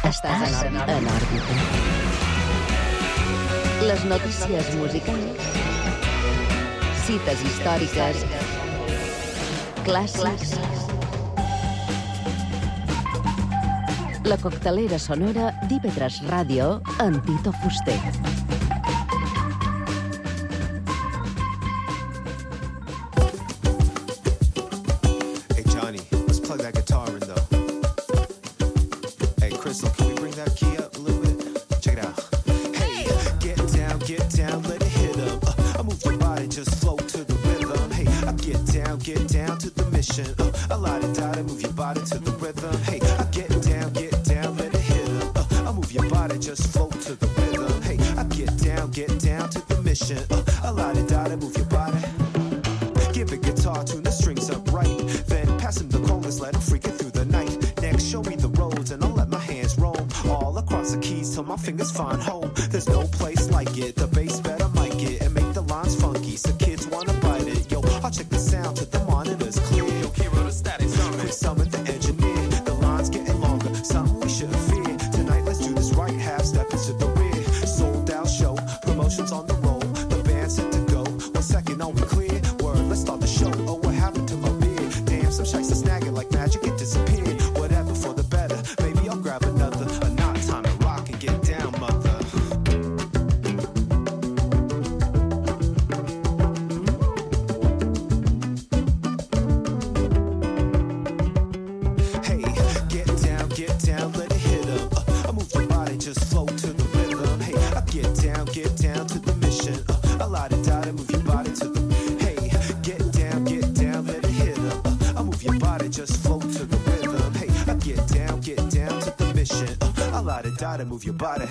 Estàs en òrbita. Les notícies musicals, cites històriques, clàssics, la coctelera sonora d'IV3 Ràdio amb Tito Fuster. Move your body.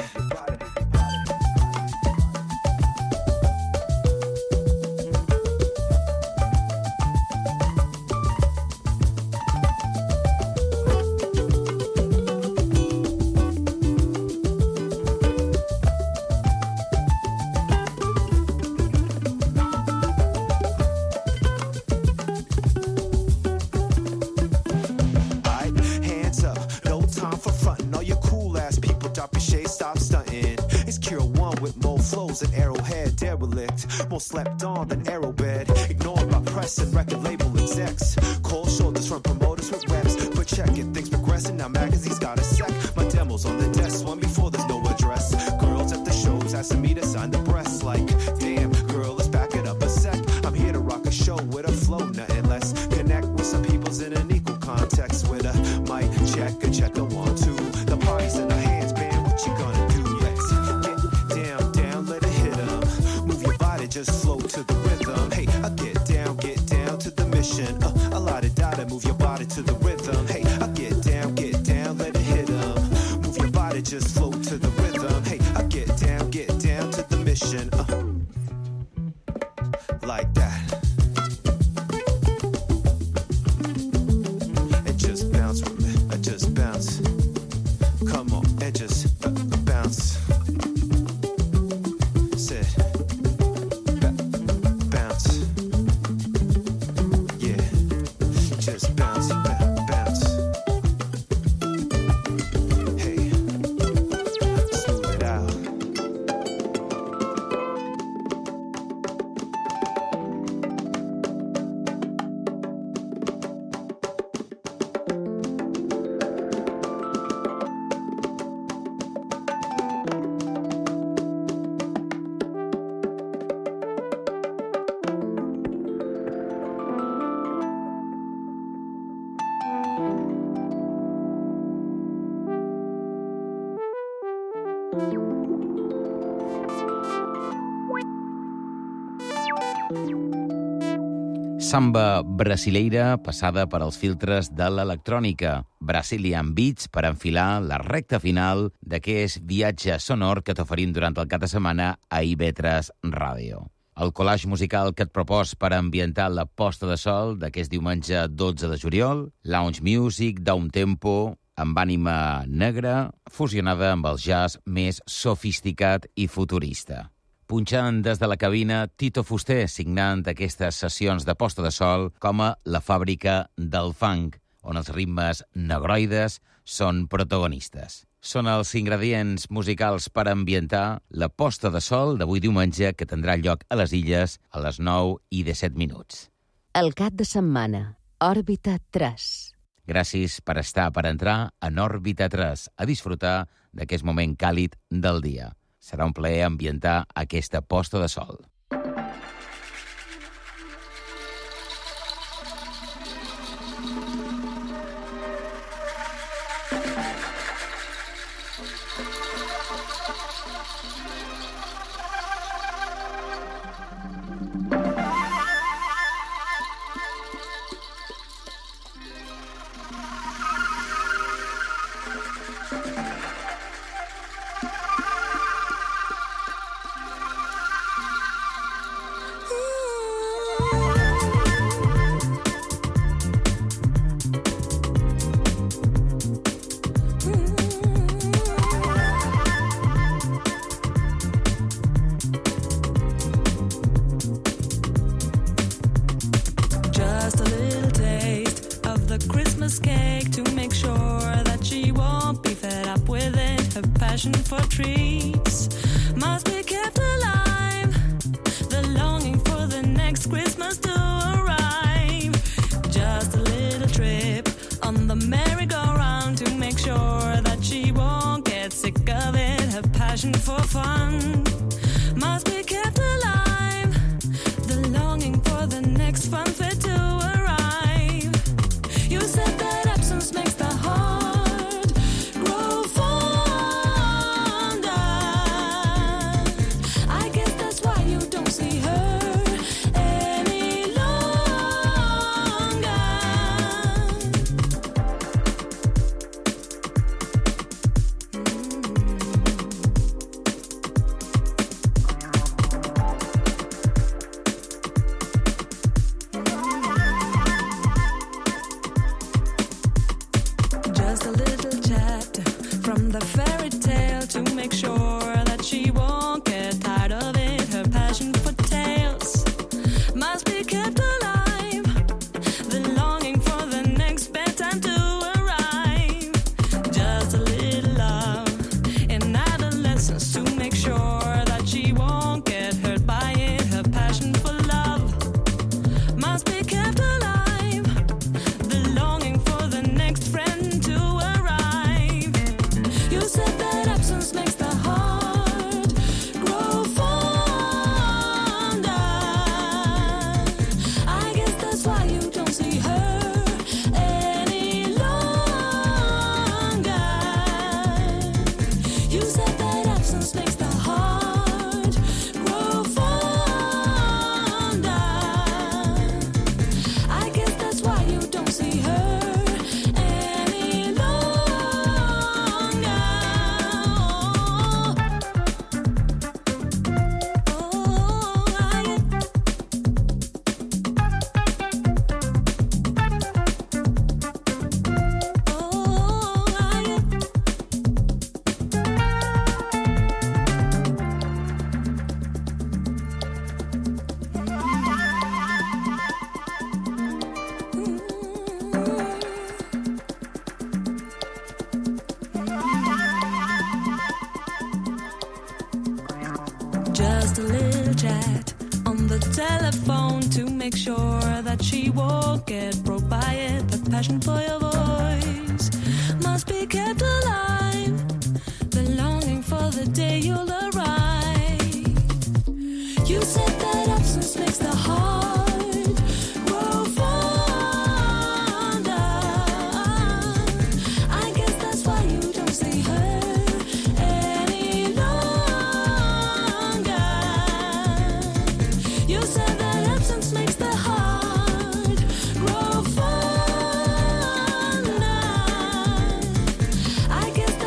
Slept on than Arrowbed, ignored by press and record label execs. Cold shoulders from promoters with reps, but check it, things progressing. Now magazines got a sec. My demos on the desk, one before there's no address. Girls at the shows asking me to sign the breasts. Like, damn, girl, let's back it up a sec. I'm here to rock a show with a flow, nothing less. Connect with some people's in an equal context with a mic check, a 1, 2. The party's in our hands, man. What you gonna do? Let's get down, let it hit 'em. Move your body, just flow to the rhythm. Hey, I get down to the mission. A lot of data, move your body to the rhythm. Hey, I get down, let it hit 'em. Move your body, just flow to the rhythm. Hey, I get down to the mission. Like that. And just bounce with me. I just bounce. Come on, and just bounce. Sit. Samba brasileira passada per als filtres de l'electrònica. Brazilian Beats per enfilar la recta final d'aquest viatge sonor que t'oferim durant el cap de setmana a IB3 Ràdio. El collage musical que et propos per ambientar la posta de sol d'aquest diumenge 12 de juliol, lounge music, down tempo, amb ànima negra, fusionada amb el jazz més sofisticat i futurista. Punxant des de la cabina Tito Fuster, signant aquestes sessions de posta de sol com a la fàbrica del funk, on els ritmes negroides són protagonistes. Són els ingredients musicals per ambientar la posta de sol d'avui diumenge, que tindrà lloc a les Illes a les 9:17. El cap de setmana, Òrbita 3. Gràcies per estar, per entrar en Òrbita 3, a disfrutar d'aquest moment càlid del dia. Serà un plaer ambientar aquesta posta de sol. For treats must be kept alive. The longing for the next Christmas to arrive. Just a little trip on the merry-go-round to make sure that she won't get sick of it. Her passion for fun must be kept alive. The longing for the next fun fair to arrive. You said that absence makes the heart grow fonder. See her any longer. Just a little chat from the fairy tale to make sure that she won't get tired of it. Her passion for tales must be kept alive. The longing for the next bedtime to arrive. Just a little love in adolescence to make sure that she won't get hurt by it. Her passion for love must be kept alive. The longing for the next friend to arrive. You said that absence makes the heart grow fonder. I guess that's why you don't see her any longer. You said that absence makes the heart grow fonder. I guess that's why you don't see her any longer. Just a little chat on the telephone to make sure that she won't get broke by it. The passion for your voice must be kept alive. The longing for the day you'll arrive. You said that absence makes the heart grow fonder. I guess that's why you don't see her any longer. You said that absence makes the heart grow fonder. I guess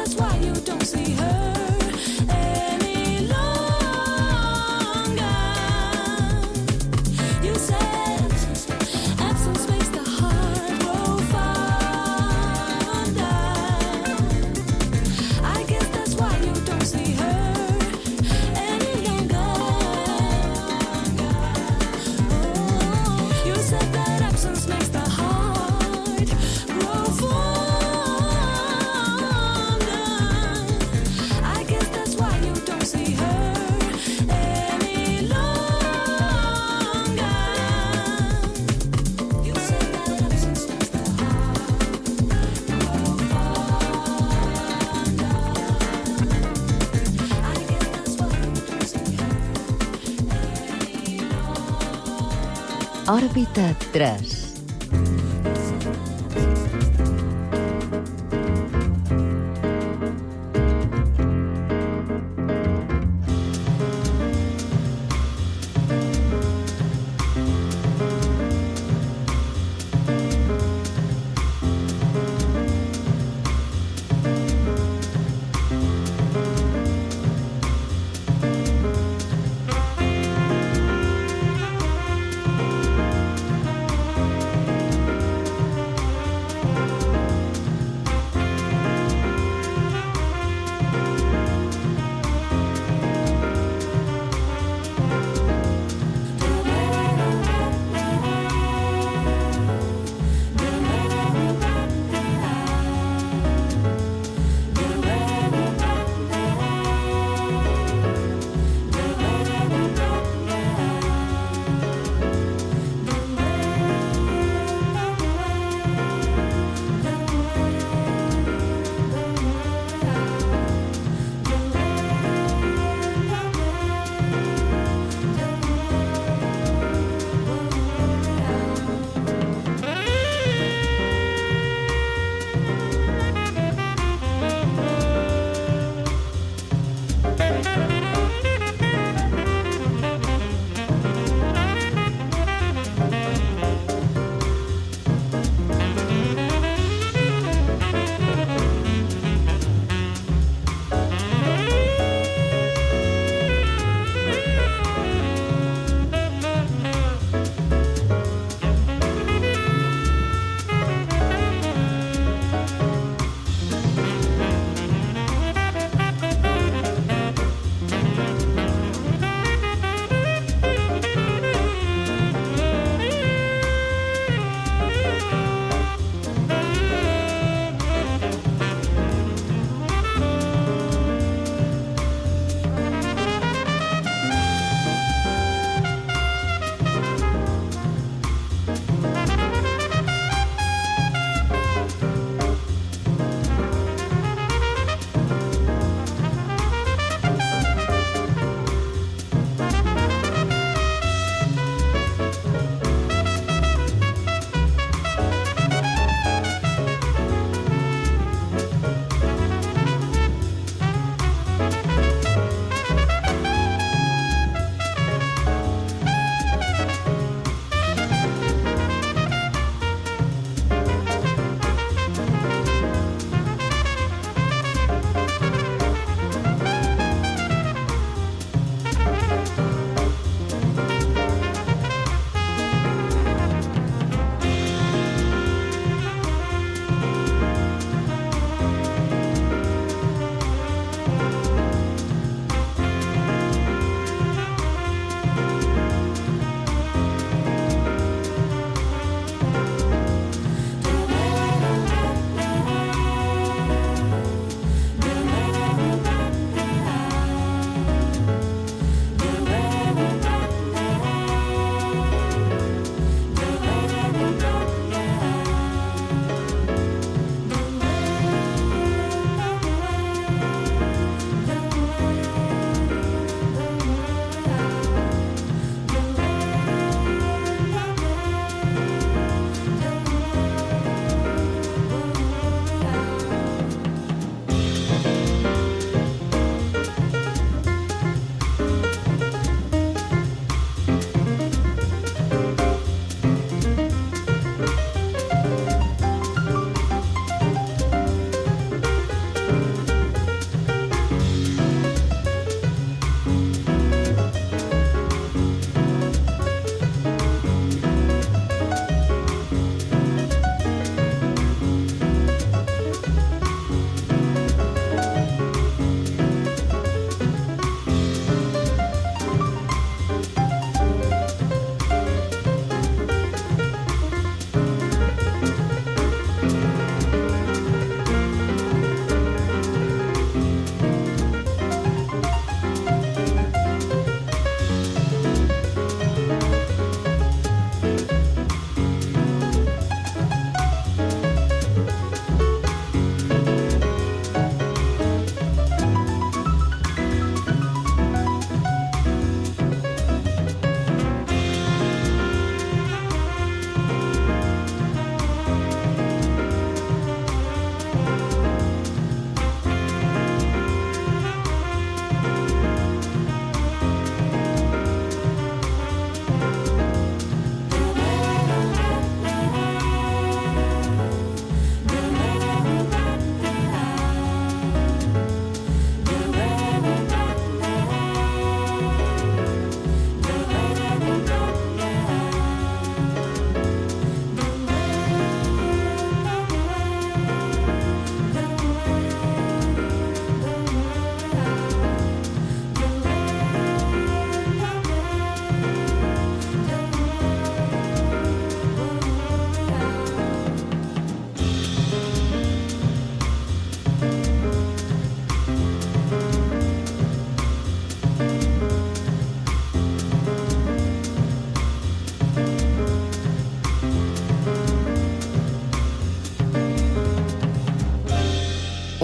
Òrbita 3.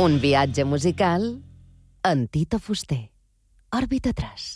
Un viatge musical en Tito Fuster. Òrbita 3.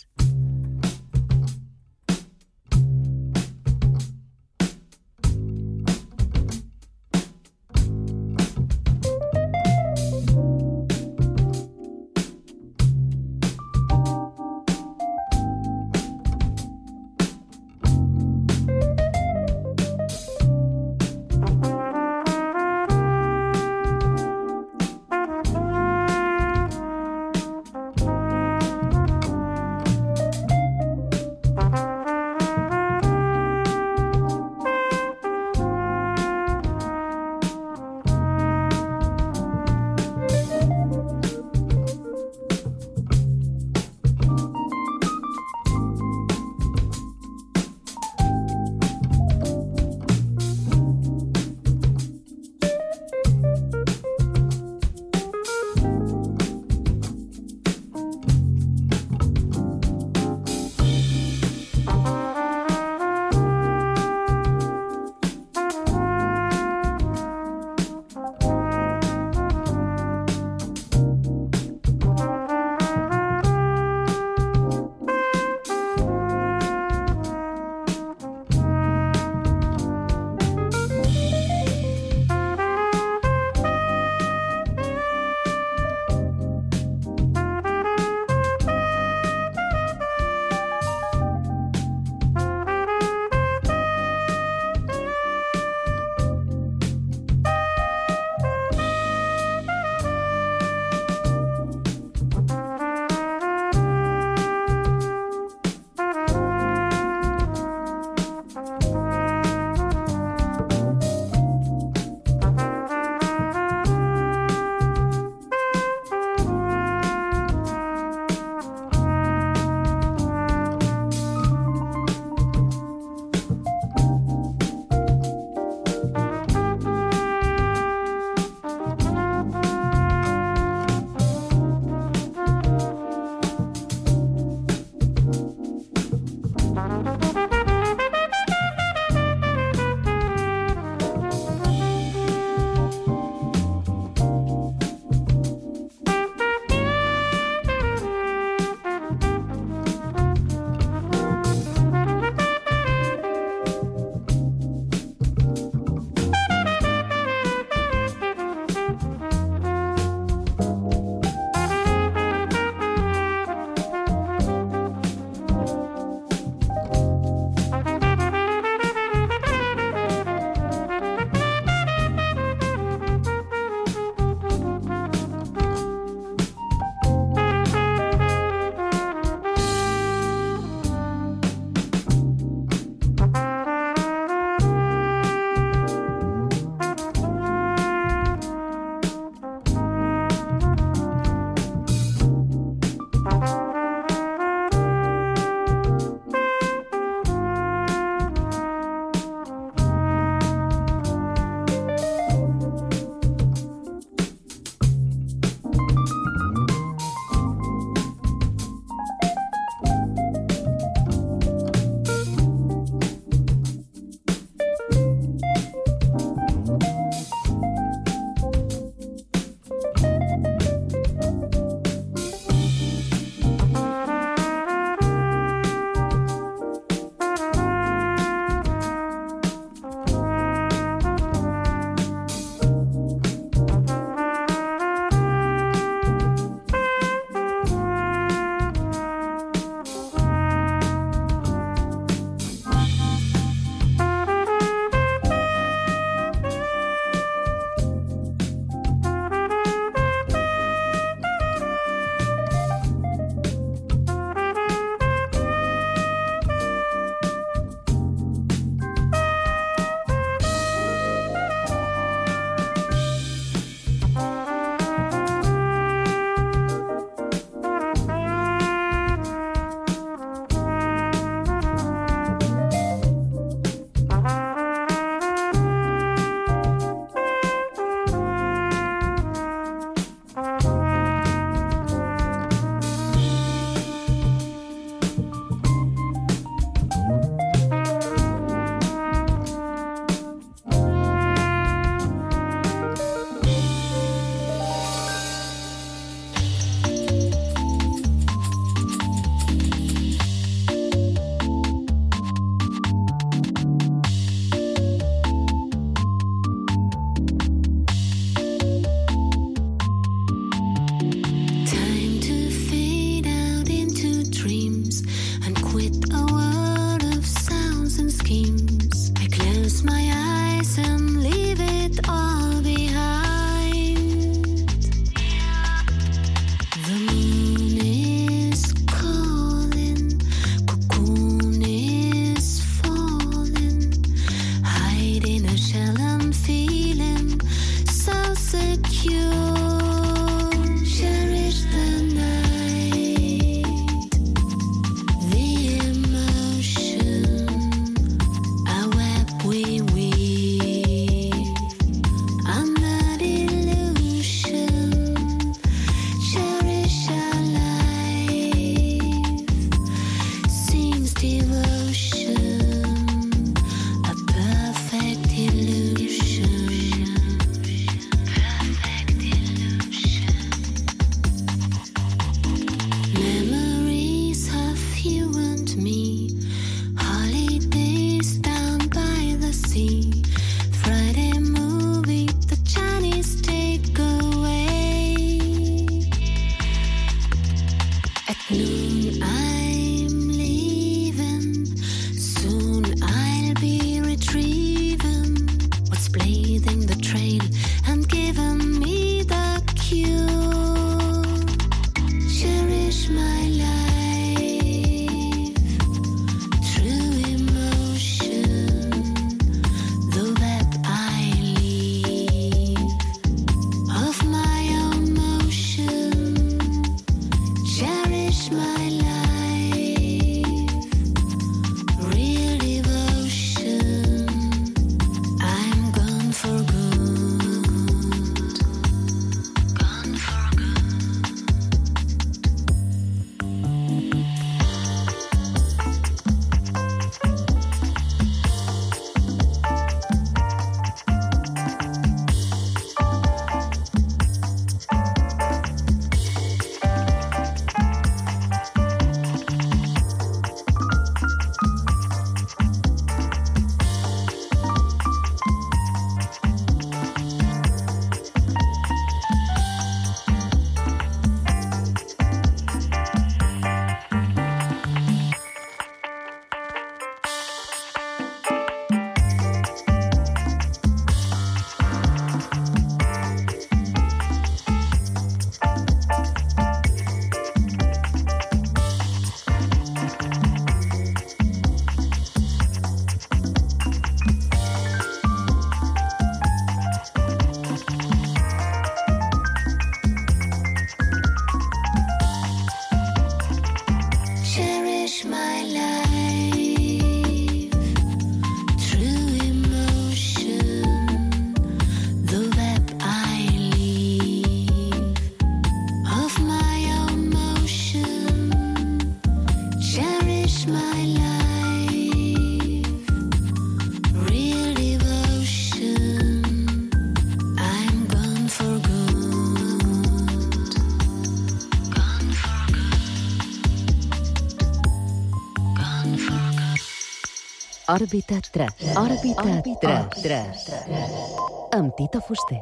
Òrbita 3. Òrbita 3. Amb Tito Fuster.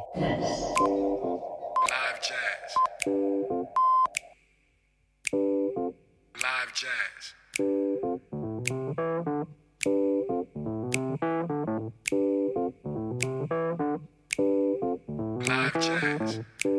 Live jazz. Live jazz. Live jazz.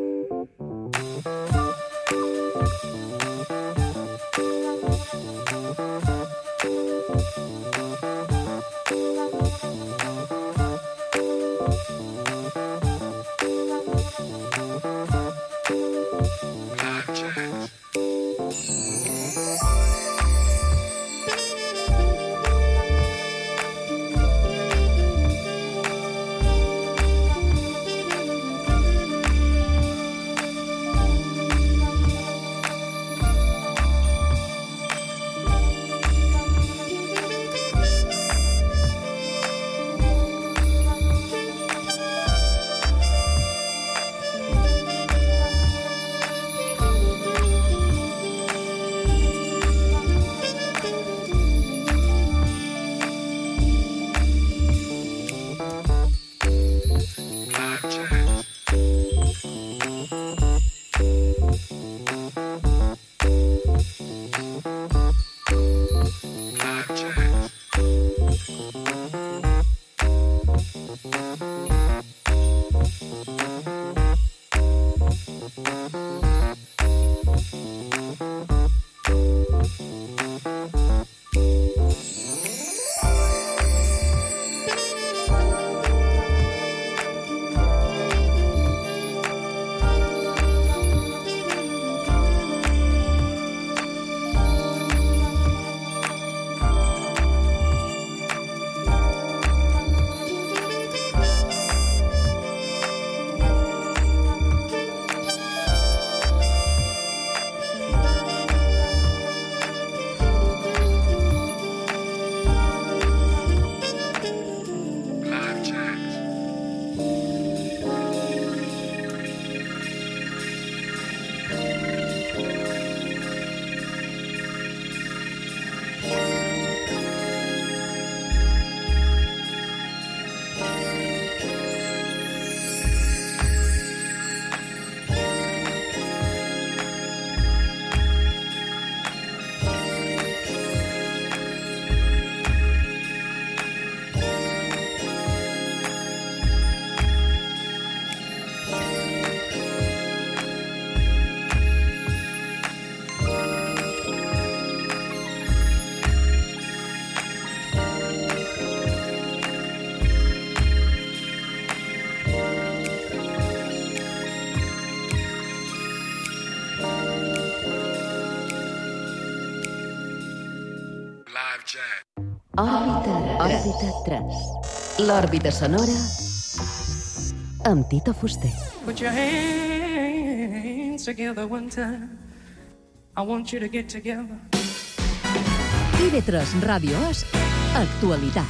Òrbita 3. L'òrbita sonora amb Tito Fuster. Put your hands together one time. I want you to get together. TV3 Ràdio És Actualitat.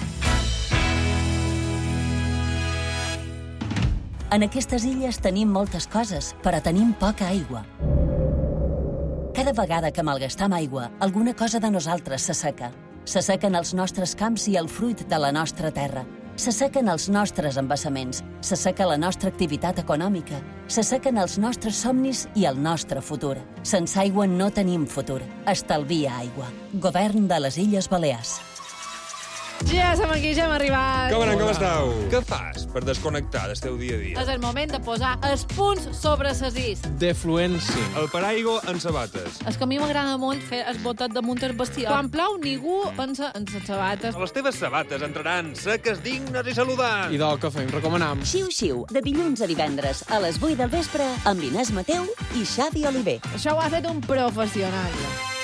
En aquestes illes tenim moltes coses, però tenim poca aigua. Cada vegada que malgastam aigua, alguna cosa de nosaltres s'asseca. S'assequen els nostres camps i el fruit de la nostra terra. S'assequen els nostres embassaments. S'asseca la nostra activitat econòmica. S'assequen els nostres somnis i el nostre futur. Sense aigua no tenim futur. Estalvia aigua. Govern de les Illes Balears. Ja som aquí, ja hem arribat. Com esteu? Què fas per desconnectar del teu dia a dia? És el moment de posar els punts sobre les is. Defluència. El paraigua en sabates. És que a mi m'agrada molt fer el botet damunt el vestit. Quan plou, ningú pensa en les sabates. Les teves sabates entraran seques, dignes i saludants. I del que fem, recomanam. Xiu-xiu, de dilluns a divendres, a les 8 del vespre, amb Inés Mateu i Xavi Oliver. Això ho ha fet un professional.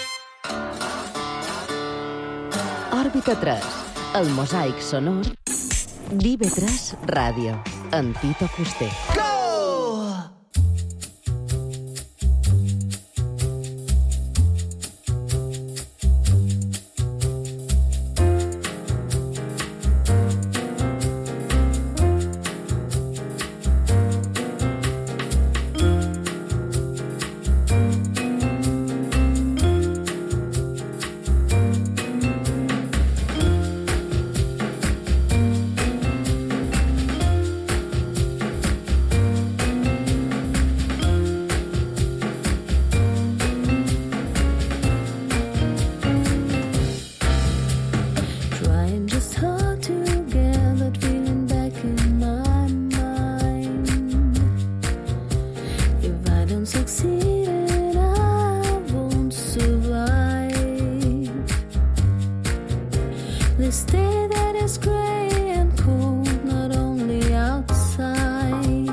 Òrbita 3. El mosaic sonor d'IV3 Ràdio. Amb Tito Fuster. is gray and cold, not only outside.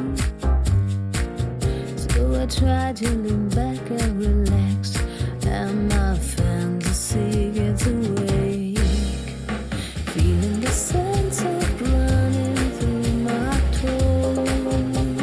So I try to lean back and relax, and my fantasy gets awake. Feeling the sense of running through my toes.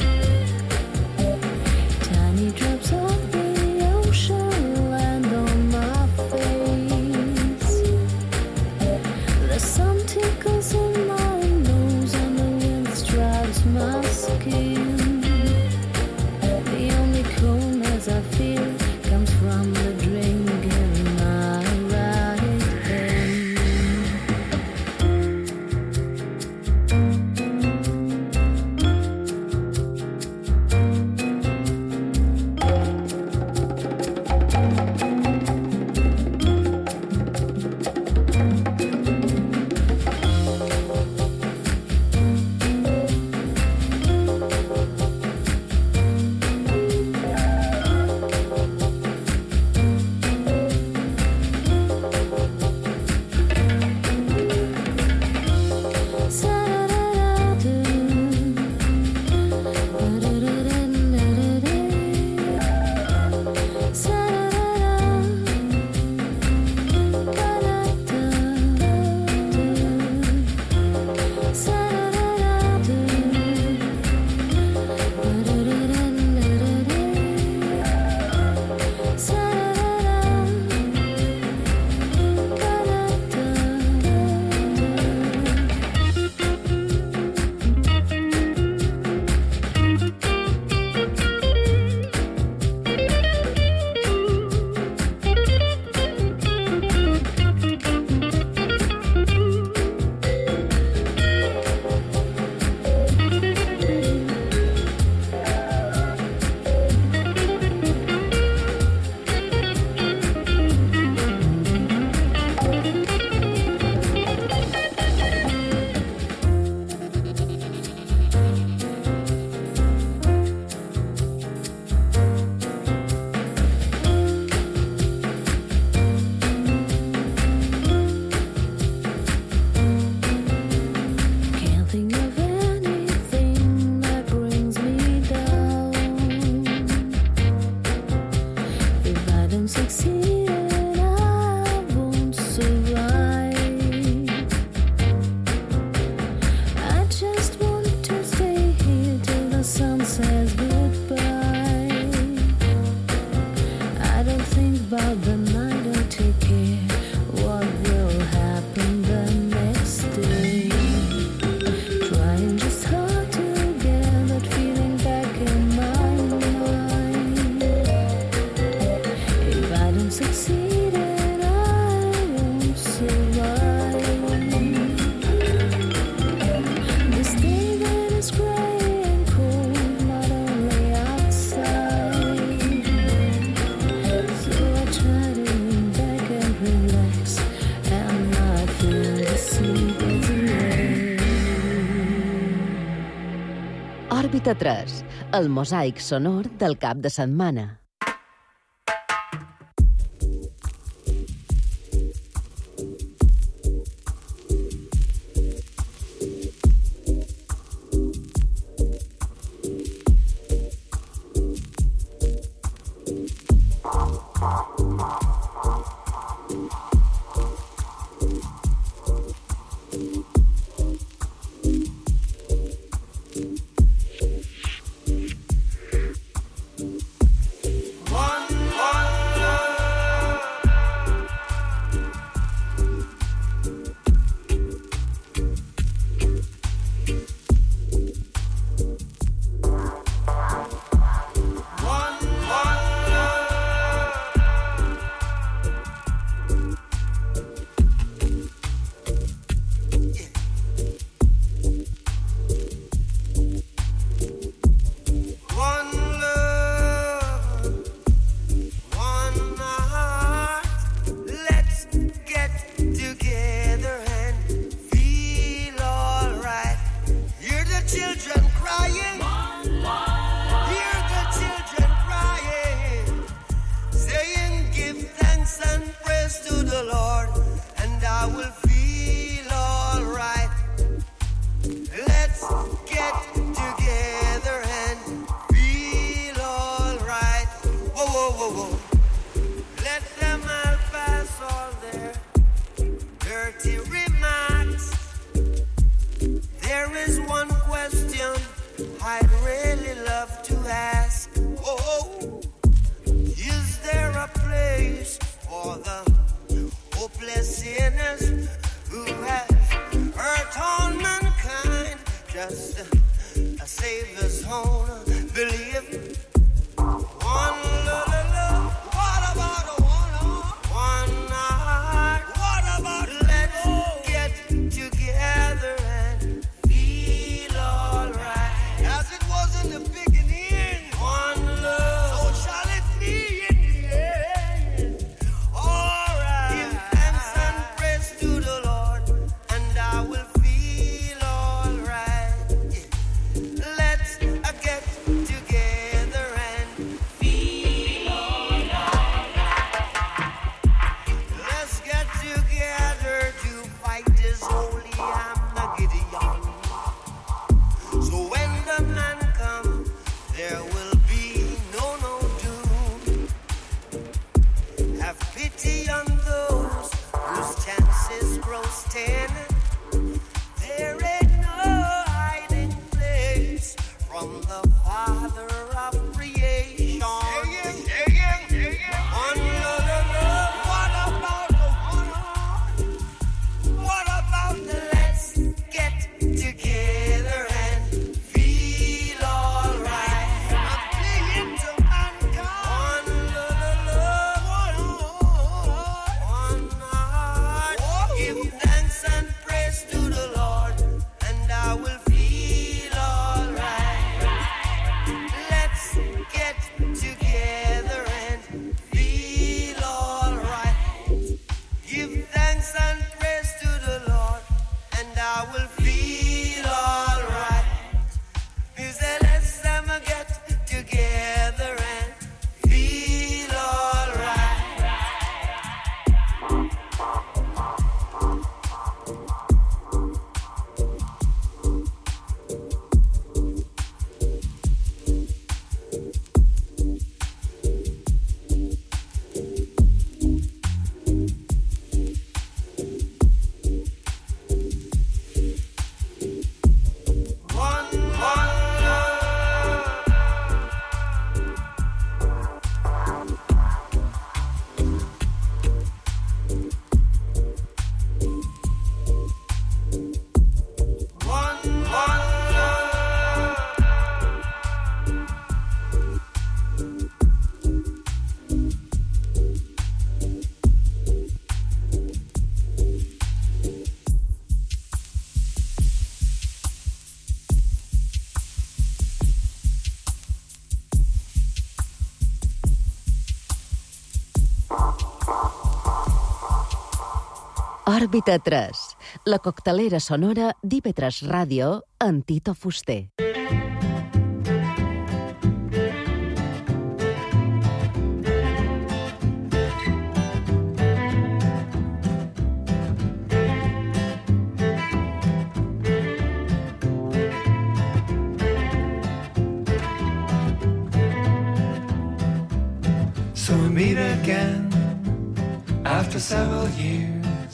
Tiny drops of the ocean land on my face. The sun tickles in my nose and the wind strikes my skin. The only coldness I feel comes from the drink in my right hand. Can't think of anything that brings me down. If I don't succeed, I won't survive. I just want to stay here till the sun says goodbye. I don't think about the night or take care what will happen the next day. Trying just hard to get that feeling back in my mind. If I don't succeed, I won't survive. This day that is gray and cold, not only outside. So I try to lean back and relax, and my fantasy gets away. Òrbita 3, el mosaic sonor del cap de setmana. just a Savior's own belief. One love, what about a one heart? What about let's get together and feel alright, as it was in the beginning. One love, so shall it be in the end. Alright, give thanks and praise to the Lord, and I will feel alright. Let's get together and feel alright. Let's get together to fight this holy Armageddon. So when the man comes, there will be no doom. Have pity on those whose chances grow thin. There ain't no hiding place from the Father of creation. On what about the one? What about the let's get together and feel alright? I'm clinging to mankind. One heart. Give thanks and praise to the Lord, and I will feel alright. Let's get together and feel alright. Give thanks and praise to the Lord, and I will feel alright. He said, let's get together and feel alright. Òrbita 3, la coctelera sonora d'IV3 Ràdio amb Tito Fuster. So we meet again after several years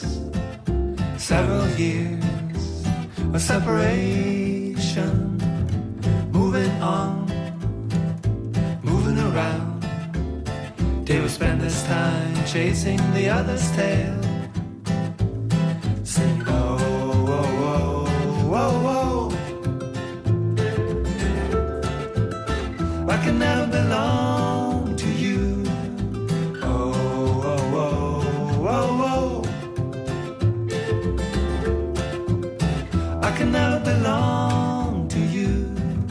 of separation, moving on, moving around. They will spend this time chasing the other's tail, singing, oh, oh, oh, oh, oh. I can never belong to you. Oh, oh, oh, oh, oh. I can never belong to you.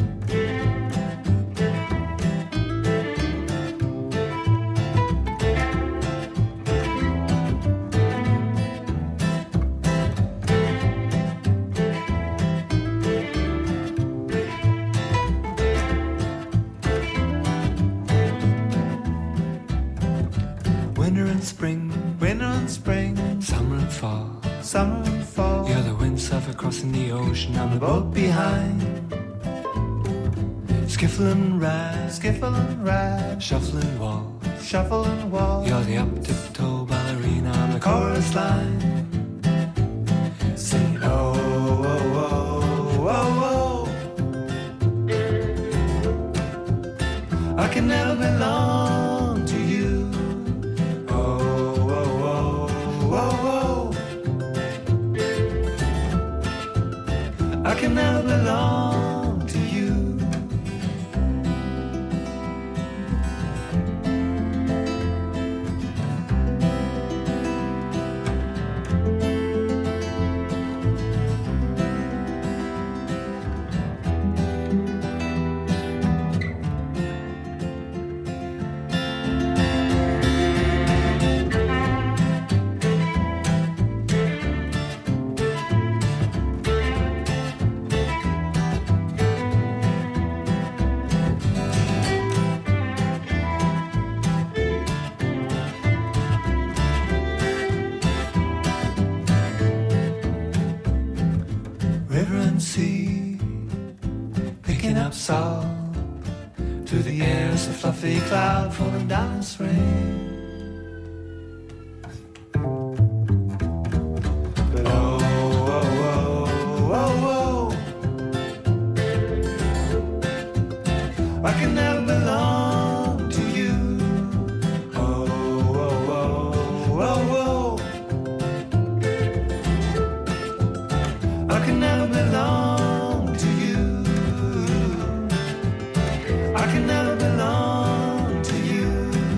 Winter and spring, summer and fall, summer and fall. You're the windsurfer crossing the ocean, I'm the boat behind. Skiffle and ride, shuffling wall. You're the up-tiptoe ballerina on the chorus line. Sing, oh, oh, oh, oh, oh. I can never belong to you. Oh, oh, oh, oh, oh. I can never belong to you. River and sea, picking up salt. Through the air is a fluffy cloud falling down in rain. But oh, oh, oh, oh, oh, I can never belong to you. Oh, oh, oh, oh, oh, I can never belong to you. I can never belong to you.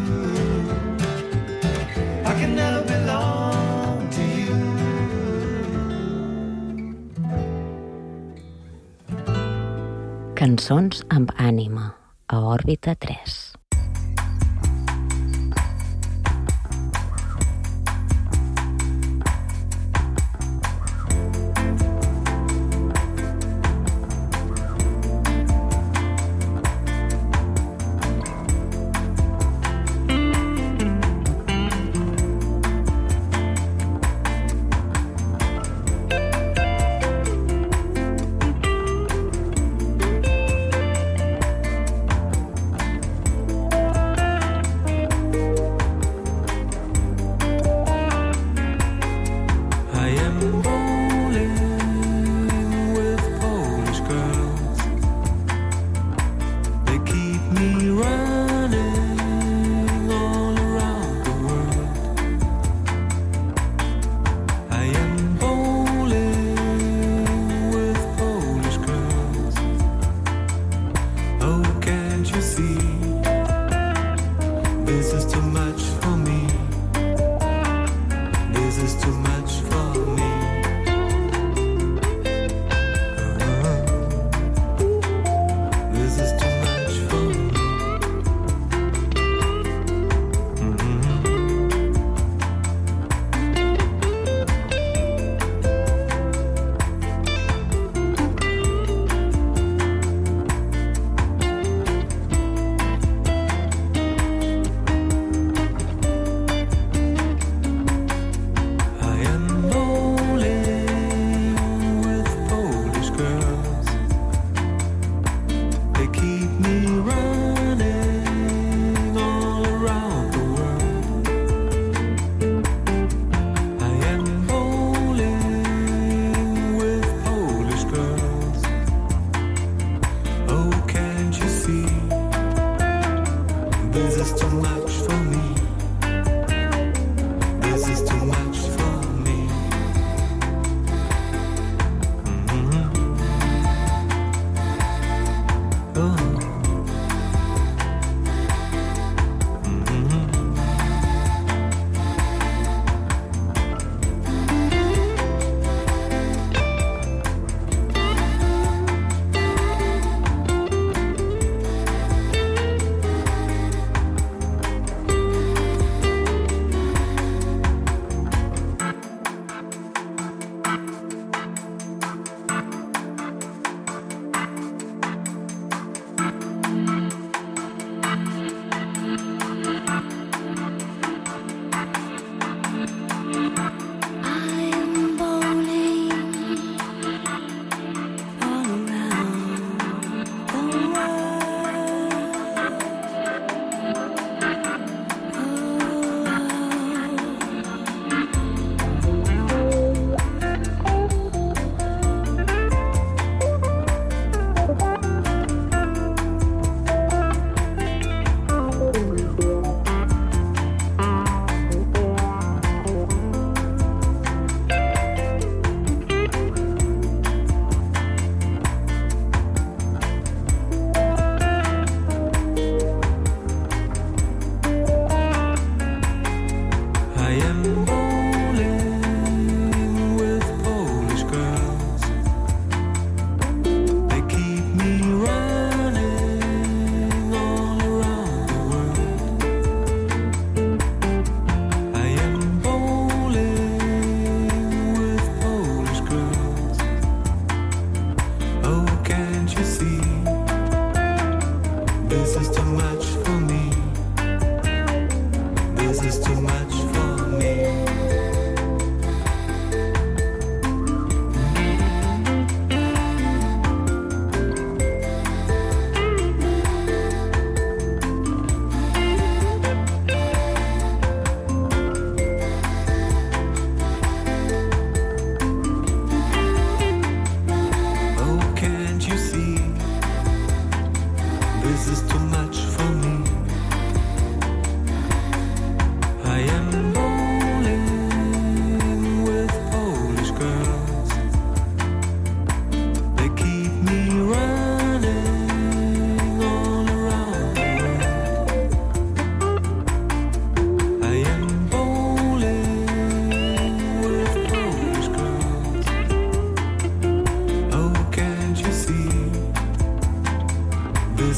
I can never belong to you. Cançons amb ànima, a Òrbita 3.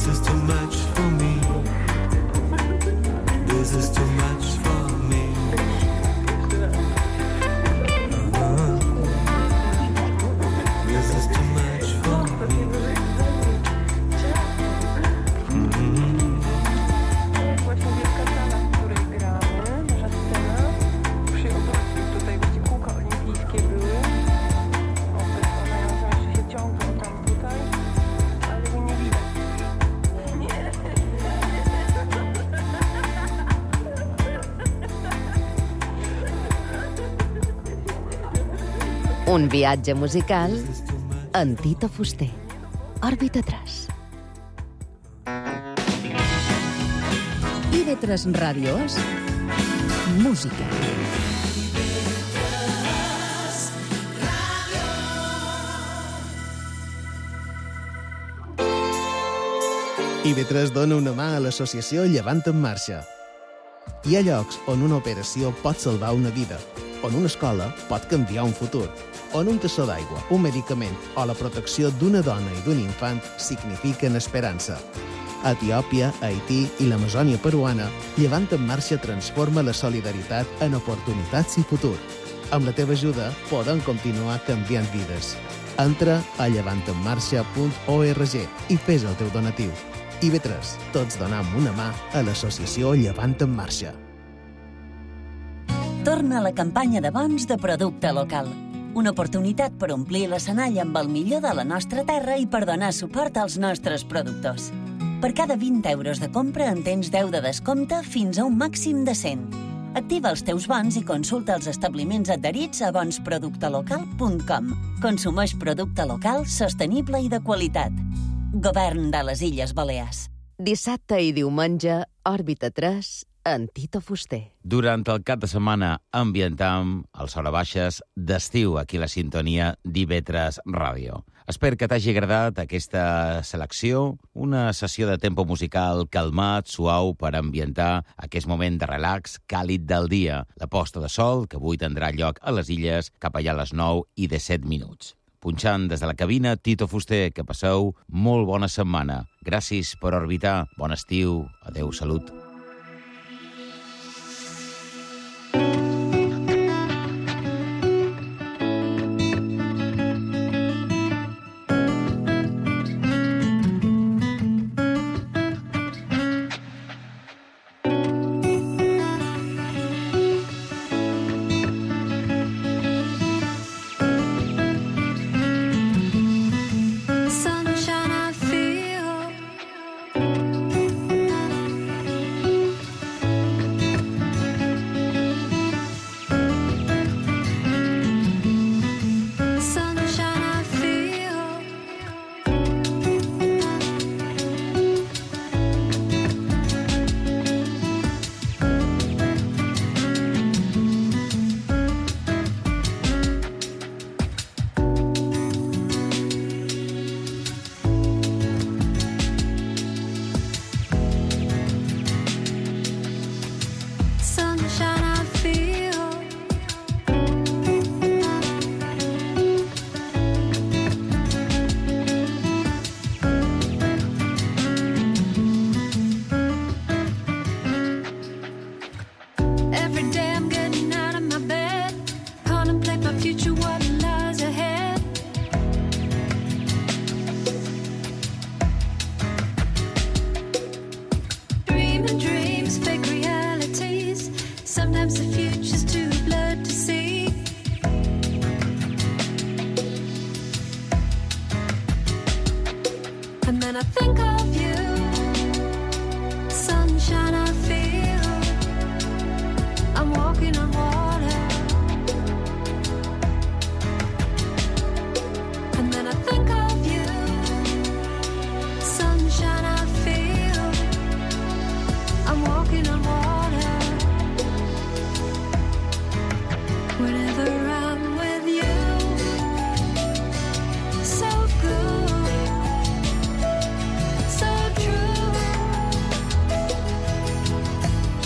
This is too much for me. This is too much for me. This is too much for me. Właśnie wielka sala, w której gramy, nasza scena. Przy obrocie tutaj właśnie kółka olimpijskie były. One jeszcze się ciągną tam tutaj, ale mnie nie widać. Un viatge musical en Tito Fuster. Òrbita 3. IB3 Ràdio és música. IB3 dona una mà a l'associació Llevant en Marxa. Hi ha llocs on una operació pot salvar una vida, on una escola pot canviar un futur, on un tassó d'aigua, un medicament o la protecció d'una dona i d'un infant signifiquen esperança. A Etiòpia, Haití i l'Amazònia peruana, Llevant en Marxa transforma la solidaritat en oportunitats i futur. Amb la teva ajuda podem continuar canviant vides. Entra a llevantenmarxa.org i fes el teu donatiu. IB3, tots donam una mà a l'associació Llevant en Marxa. Torna a la campanya de bons de producte local. Una oportunitat per omplir l'escenari amb el millor de la nostra terra i per donar suport als nostres productors. Per cada 20 euros de compra en tens 10 de descompte fins a un màxim de 100. Activa els teus bons i consulta els establiments adherits a bonsproductelocal.com. Consumeix producte local, sostenible i de qualitat. Govern de les Illes Balears. Dissabte i diumenge, Òrbita 3, en Tito Fuster. Durant el cap de setmana ambientam els Sorabaixes d'estiu aquí a la sintonia d'IB3 Ràdio. Espero que t'hagi agradat aquesta selecció, una sessió de tempo musical calmat, suau, per ambientar aquest moment de relax càlid del dia. La posta de sol, que avui tindrà lloc a les Illes cap allà a les 9 i 17 minuts. Punxant des de la cabina, Tito Fuster, que passeu molt bona setmana. Gràcies per orbitar. Bon estiu. Adéu, salut. Sunshine I feel, sunshine I feel. Sunshine I feel. Every day I'm getting out of my bed, contemplate my future, what lies ahead. Dreaming dreams, fake realities. Sometimes the future's too blurred to see. And then I think of you. Sunshine I feel. I'm walking on water. And then I think of you. Sunshine I feel. I'm walking on water. Whenever I'm with you, so good, so true.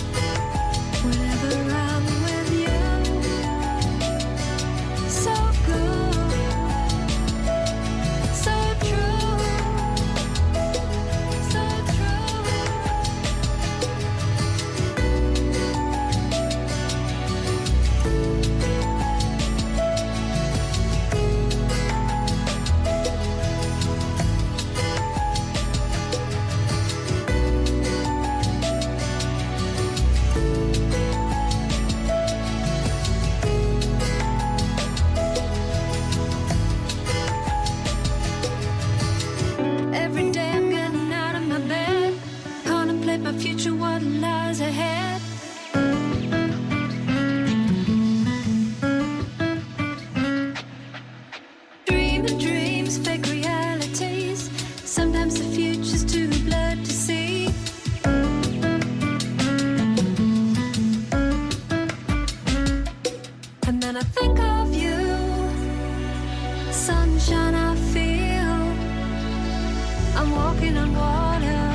walking on water.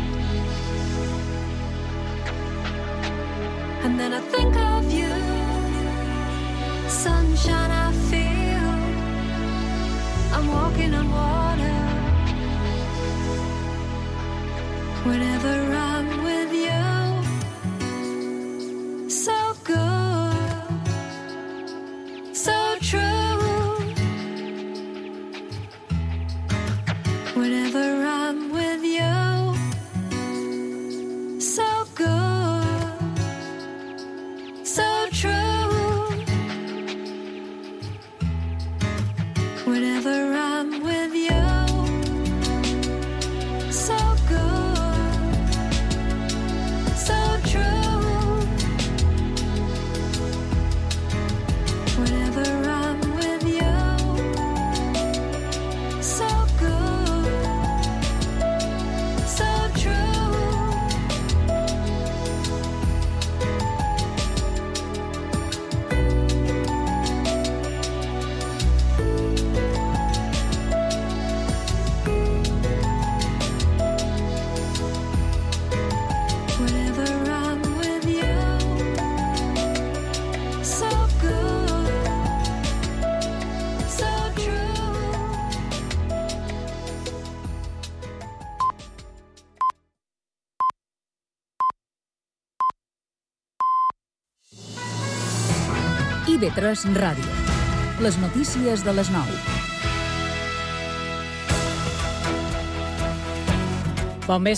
And then I think of you, sunshine I feel. I'm walking on water. Whenever I'm with you, so good, so true. Whenever I'm with you, so good, so true. Whenever I'm with you, so good, so true. Whenever I'm with you, so good, so true. Whenever I'm with you, so good, so true. IB3 Ràdio. Les notícies de les 9. Bon vespre.